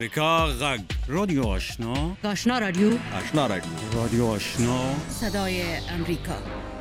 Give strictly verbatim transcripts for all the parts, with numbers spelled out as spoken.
امریکا غږ رادیو آشنا آشنا رادیو آشنا رادیو رادیو آشنا صدای امریکا.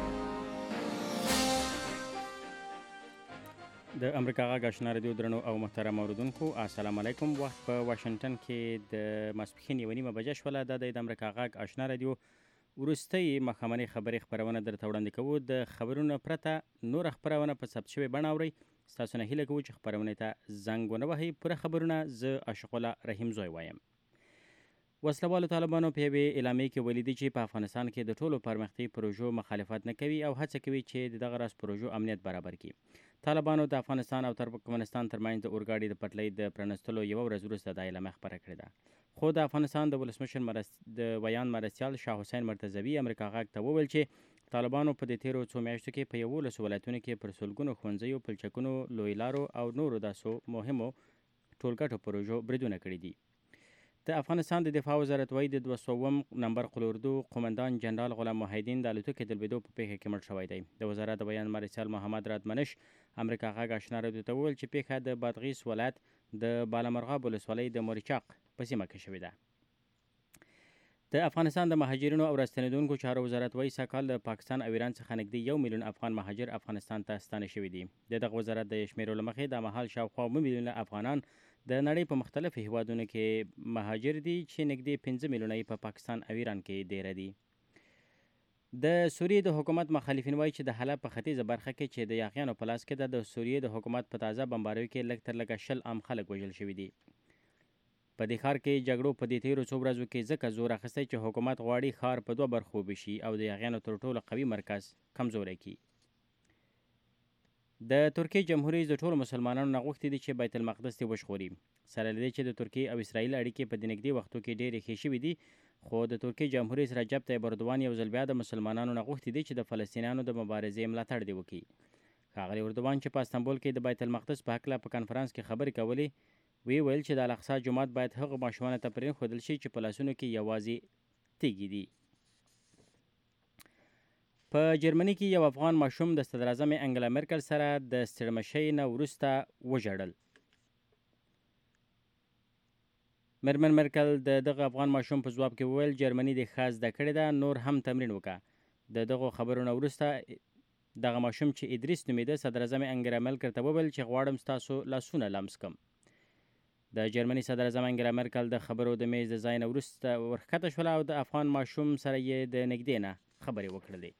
د امریکا غږ آشنا رادیو درنو او محترم اوریدونکو السلام علیکم. وخت په واشنگټن کې د ماسپښین یوه نیمه بجه شوله. دا د امریکا غږ آشنا رادیو وروستۍ ماښامنۍ خبرې خپرونه درته وړاندې کوو. د خبرونو پرته نوره خپرونه په ثبت شوې بڼه اورئ. ستاسو نه هیله کوو چې خپرونې ته زنګ ونه وهئ. پوره خبرونه زه عاشق الله رحیم زوی وایم. وسلوالو طالبانو په یوې اعلامیې کې ویلي دي چې په افغانستان کې د ټولو پرمختیایي پروژو مخالفت نه کوي او هڅه کوي چې د دغه راز پروژو امنیت برابر کړي. طالبانو د افغانستان او ترکمنستان ترمنځ د اورګاډي د پټلۍ د پرانستلو یوه ورځ وروسته دا اعلامیه خپره کړې ده. خو د افغانستان د ولسمشر مرست... د ویان مرستیال شاه حسین مرتضوي امریکا غږ ته وویل چې طالبانو په دې تیرو څو میاشتو کې په یولسو ولایتونو کې پر سلګونو ښوونځیو، پلچکونو، لوی لارو او نورو داسو مهمو ټولګټو پروژو بریدونه کړي دي. د افغانستان د دفاع وزارت وایي د دوه سوم نمبر قلوردو قومندان جنرال غلام محیدین د الوتکې د لوېدو په پیښه کې مړ شوی دی. د وزارت د بیان مرستیال محمد رادمنش امریکا غږ آشنا رادیو ته وویل چې پیښه د بادغیس ولایت د بالامرغاب ولسوالۍ د مورچاق په سیمه کې شوې ده. د افغانستان د مهاجرینو او راستنیدونکو چارو وزارت وایي سږ کال د پاکستان او ایران څخه نږدې یو میلیون افغان مهاجر افغانستان ته ستانه شوي دي. د دغه وزارت د شمیرو له مخې د مهال شاوخوا اوه میلیونه افغانان د نړۍ په مختلفو هیوادونو کې مهاجر دي چې نږدې پنځه میلیونه یې په پاکستان او ایران کې ډیره دي. د سوریې د حکومت مخالفین وایي چې د حلب په ختیځه برخه کې چې د یاغیانو په لاس کې ده د سوریې د حکومت په تازه بمباریو کې لږ تر لږه شل عام خلک وژل شوي دي. په دې ښار کې جګړو په دې تیرو څو ورځو کې ځکه زور اخیستی چې حکومت غواړي ښار په دوه برخو وویشي او د یاغیانو تر ټولو قوي مرکز کمزوری کړي. د ترکیې جمهوریت د ټولو مسلمانانو نه غوښتي دي چې بیت المقدس دې وژغوري. سره له دې چې د ترکیې او اسرائیل اړیکې په دې نږدې وختو کې ډېرې ښې شوي دي، خو د ترکیې جمهوریت رجب طیب اردوان یو ځل بیا د مسلمانانو نه غوښتي دي چې د فلسطینیانو د مبارزې ملاتړ دې وکړي. ښاغلی اردوان چې په استانبول کې د بیت المقدس په هکله په کنفرانس کې خبرې کولې، وی ویل چې د الاقصی جومات باید هغو ماشومانو ته پرېښودل شي چې په لاسونو کې یوازې تیږې دي. په جرمني کې یو افغان ماشوم د صدراعظم انګلا مرکل سره د ستړمشۍ نه وروسته وژړل. میرمن مرکل د دغه افغان ماشوم په ځواب کې وویل جرمني دې ښه زده کړې ده، نور هم تمرین وکړه. د دغو خبرو نه وروسته دغه ماشوم چې ادریس نومیده صدراعظم انګلا مرکل ته وویل چې غواړم ستاسو لاسونه لمس کړم. د جرمني صدراعظم انګلا مرکل د خبرو د میز د ځای نه وروسته ورښکته شوله او د افغان ماشوم سره یې د نږدې نه خبرې وکړلې.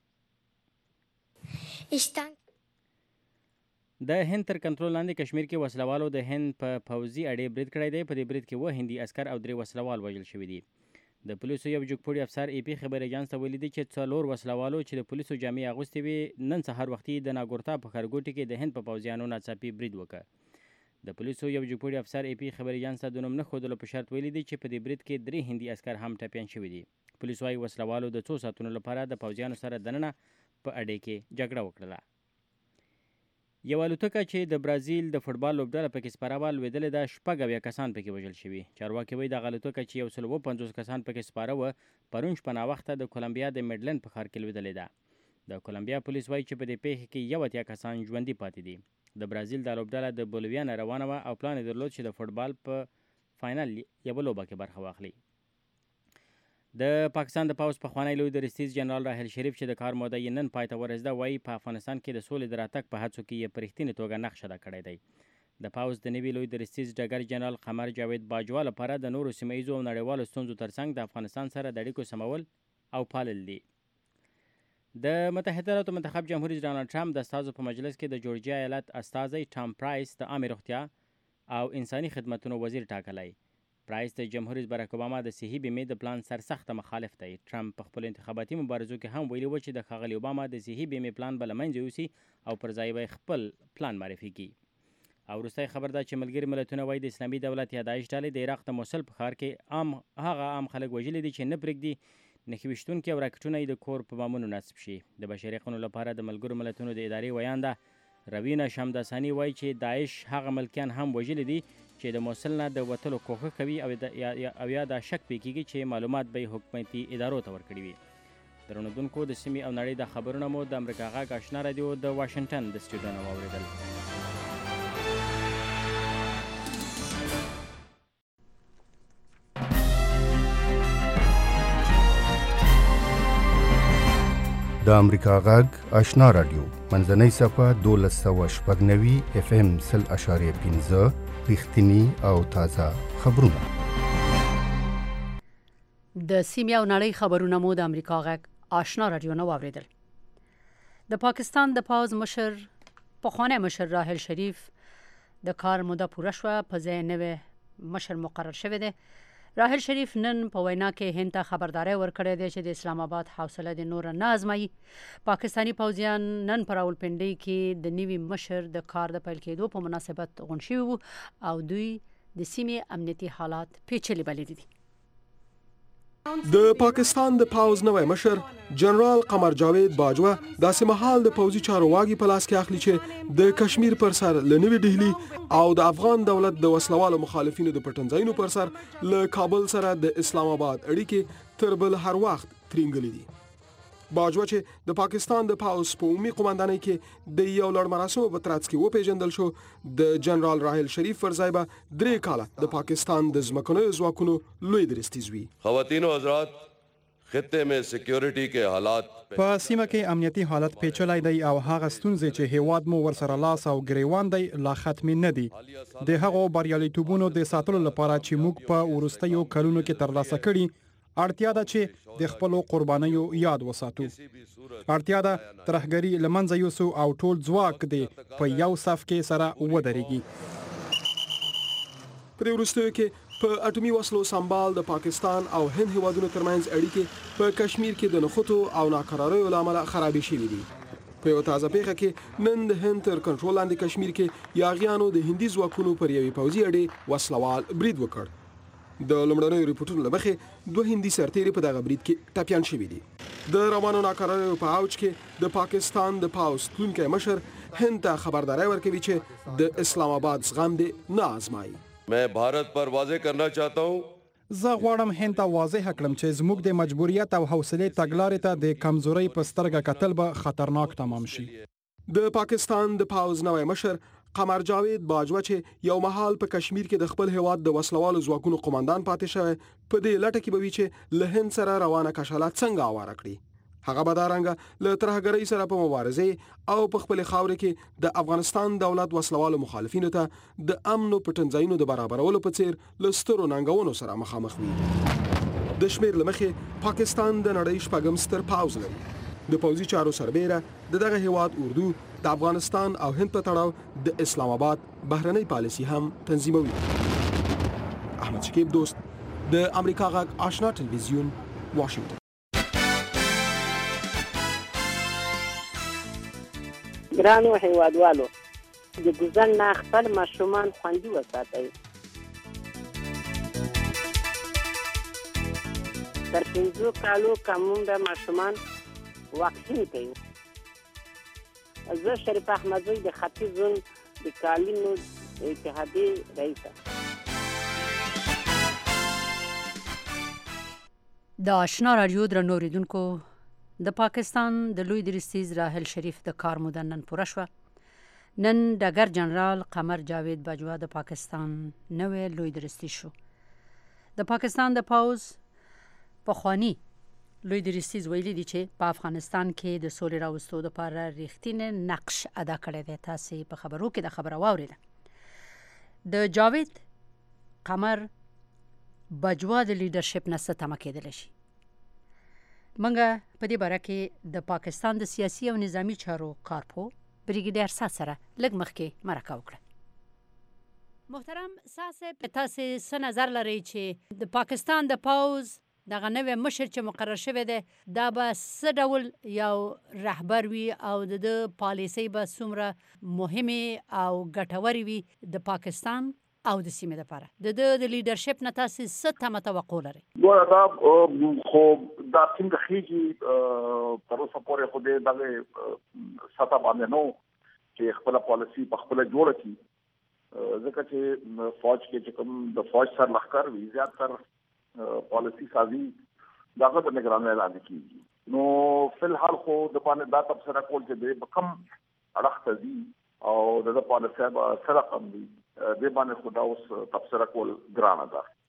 د هند تر کنټرول لاندې کشمیر کې وسلوالو د هند په پوځي اډې برید کړی دی. په دې برید کې اووه هندي عسکر او درې وسلوال وژل شوي دي. د پولیسو یو جګپوړي افسر ای پی خبر ایجانس ته ویلي دي چې څلور وسلوالو چې د پولیسو جامې اغوستې وې نن سهار وختي د ناګورتا په ښارګوټي کې د هند په پوځیانو ناڅاپي برید وکړ. د پولیسو یو جګپوړي افسر ای پی خبر ایجانس ته د نوم نه ښودلو په شرط ویلي دي چې په دې برید کې درې هندي عسکر هم ټپیان شوي دي. پولیسو وايي وسلوالو د څو ساعتونو لپاره د پوځیانو سره دننه په اډې کې جګړه وکړله. یو الوتکه چې د برازیل د فوټبال لوبډله پکې سپاره وه لوېدلې ده. شپږ اویا کسان پکې وژل شوي. چارواکي وایي دغه الوتکه چې یو سل اووه پنځوس کسان پکې سپاره وه پرون شپه ناوخته د کولمبیا د میډلند په ښار کې لوېدلې ده. د کولمبیا پولیس وایي چې په دې پیښه کې یو اتیا کسان ژوندي پاتې دي. د برازیل دا لوبډله د بولیویا نه روانه وه او پلان یې درلود چې د فوټبال په فاینل یوه لوبه کې برخه واخلي. د پاکستان د پوځ پخوانی لوی درستیز جنرال راحل شریف چې د کار موده یې نن پای ته ورسېده وایي په افغانستان کې د سولې د راتګ په هڅو کې یې په رښتینې توګه نقش ادا کړی دی. د پوځ د نوي لوی درستیز ډګر جنرال قمر جاوید باجوا لپاره د نورو سیمه ییزو او نړیوالو ستونزو ترڅنګ د افغانستان سره د اړیکو سمول او پالل دي. د متحده ایالاتو منتخب جمهور رئیس ډانلډ ټرمپ د استازو په مجلس کې د جورجیا ایالت استازی ټام پرایس د عامې روغتیا او انساني خدمتونو وزیر ټاکلی. پرایس د جمهور رئیس براک اوباما د صحي بیمې د پلان سرسخته مخالف دی. ټرمپ په خپلو انتخاباتي مبارزو کې هم ویلي و چې د ښاغلي اوباما د صحي بیمې پلان به له منځه یوسي او پر ځای به خپل پلان معرفي کړي. او وروستی خبر دا چې ملګري ملتونه وایي د اسلامي دولت یا داعش ډلې د عراق د موصل په ښار کې عام هغه عام خلک وژلي دي چې نه پرېږدي نښې ویشتونکي او راکټونه یې د کور په بامونو نصب شي. د بشري حقونو لپاره د ملګرو ملتونو د ادارې ویانده روینه شمداساني وایي چې داعش هغه ملکیان هم وژلي دي چې د موصل نه د وتلو کوښښ کوي او یا دا شک پې کېږي چې معلومات به یې حکومتي ادارو ته ورکړي وي. درنودونکو د سیمې او نړۍ د خبرونه مو د امریکا غږ آشنا رادیو د واشنګټن د سټوډیو نه واورېدل. د امریکا غږ آشنا رادیو منځنۍ صفه دولس سوه شپږ نوي اف ام سل اشاریه پنځه رښتیني او تازه خبرونه. د سیمې او نړۍ خبرونه مو د امریکا غږ آشنا رادیو نه واوریدل. د پاکستان د پاوز مشر پخوانی مشر راحل شریف د کار موده پوره شوه، په ځای نوی مشر مقرر شوی دی. راحل شریف نن په وینا کې هند ته خبرداری ورکړی دی چې د اسلام آباد حوصله د نور نه ازمایي. پاکستانی پوځیان نن په راولپنډۍ کې د نوي مشر د کار د پیل کېدو په مناسبت غونډ شوي وو او دوی د سیمې امنیتي حالات پیچلي بللي دي. د پاکستان د پاوز نوی مشر جنرال قمر جاوید باجوه داسې مهال د پوځي چارو واګي په لاس کې اخلي چې د کشمیر پر سر له نوې ډهلي او د افغان دولت د وسلوالو مخالفینو د پټنځایونو پر سر له کابل سره د اسلام آباد اړیکې تر بل هر وخت ترینګلې دي. باجوه چې د پاکستان د پاوز په عمومي قومندانۍ کې د یو لړ مراسمو په ترڅ کې وپیژندل شو، د جنرال راحل شریف پر ځای به درې کاله د پاکستان د ځمکنیو ځواکونو لوی درستیز وي. خواتین او حضرات، خطے میں سیکیورټي کې حالات په سیمه کې امنیتي حالت پیچلی دی او هغه ستونزې چې هیواد مو ورسره لاس او ګریوان دی لا ختمې نه دي. د هغو بریالیتوبونو د ساتلو لپاره چې موږ په وروستیو کلونو کې ترلاسه کړي، اړتیا ده چې د خپلو قربانیو یاد وساتو. اړتیا ده ترهګري له منځه یوسو او ټول ځواک دې په یو صف کې سره ودرېږي. په وروستیو کې په اټومي وسلو سمبال د پاکستان او هند هیوادونو ترمنځ اړیکې په کشمیر کې د نخوتو او ناقراریو له امله خرابې شوې دي. په یو تازه پیښه کې نن د هند تر کنټرول لاندې کشمیر کې یاغیانو د هندي ځواکونو پر یوې پوځي اډې وسلوال برید وکړ. د لومړنیو ریپورټونو له مخې دوه هندي سرتیري په دغه برید کې ټپیان شوي دي. د روانو ناقراریو په اوج کې د پاکستان د پاوز تلونکی مشر هند ته خبرداری ورکوي چې د اسلام آباد زغم دې نه ازمایي. میں بھارت پر واضح کرنا چاہتا ہوں زه غواړم هند ته واضح کړم چې زموږ د مجبوریت او حوصلې تګلارې ته د کمزورۍ په سترګه کتل به خطرناک تمام شي. د پاکستان د پاوز نوی مشر قمر جاوید باجوه چې یو مهال په کشمیر کې د خپل هیواد د وسلوالو ځواکونو قومندان پاتې شوی، په دې لټه کې به وي چې له هند سره روانه کشالات څنګه اواره کړي. هغه به دارنګه له ترهګرۍ سره په مبارزې او په خپل خاورې کې د افغانستان دولت وسلوالو مخالفینو ته د امن او پټنځایونو د برابرولو په څیر له سترو ننګونو سره مخامخ وي. د شمیر له مخې پاکستان د نړۍ شپږم ستر پاوز لري. د پوځي چارو سربیره د دغه هیواد اردو د افغانستان او هند په تړاو د اسلام آباد بهرنۍ پالیسي هم تنظیموي. احمد شکیب دوست، د امریکا غږ آشنا ټلویزیون، واشنگټن. ګرانو هیوادوالو، د ګوزن نه خپل ماشومان خوندي وساتئ. تر پنځو کالو کمون د ماشومان واکسین کوي. زه شریف احمدزی د ختیځ زون د کالینو اتحادیې رئیسه. د آشنا رادیو درنو اوریدونکو، د پاکستان د لوی درستیز راحل شریف د کار موده نن پوره شوه. نن ډګر جنرال قمر جاوید باجوه د پاکستان نوی لوی درستیز شو. د پاکستان د پاوز پخوانی لوی درستیز ویلي دي چې په افغانستان کې د سولې راوستو لپاره رښتینی نقش ادا کړی دی. تاسې په خبرو کې د خبره واورېده. د جاوید قمر باجوه د لیډرشپ نه څه تمه کېدلی شي؟ موږ په دې باره کې د پاکستان د سیاسي او نظامي چارو کارپو بریګیډیر سات سره لږ مخکې مرکه وکړه. محترم صاحب، تاسې څه نظر لرئ چې د پاکستان د پاوز دغه نوی مشر چې مقرر شوی دی دا به څه ډول یو رهبر وي او د ده پالیسۍ به څومره مهمې او ګټورې وي د پاکستان او د سیمې لپاره؟ د ده د لیډرشپ نه تاسې څه تمه توقع لرئ؟ ګوره دا خو دا څنګه خېږي تر اوسه پورې خو دې دغې سطح باندې نه چې خپله پالیسي په خپله جوړه کړي، ځکه چې فوج کې چې کوم د فوج سر لښکر وي زیات تر پالیسی سازي دغه د نگرانۍ لاندې کېږي. نو فلحال خو د باندې دا تبصره کول چې د کم اړخ ته ځي او د پالیسۍ به څه رقم وي، دې باندې خو دا اوس تبصره کول ګرانه ده.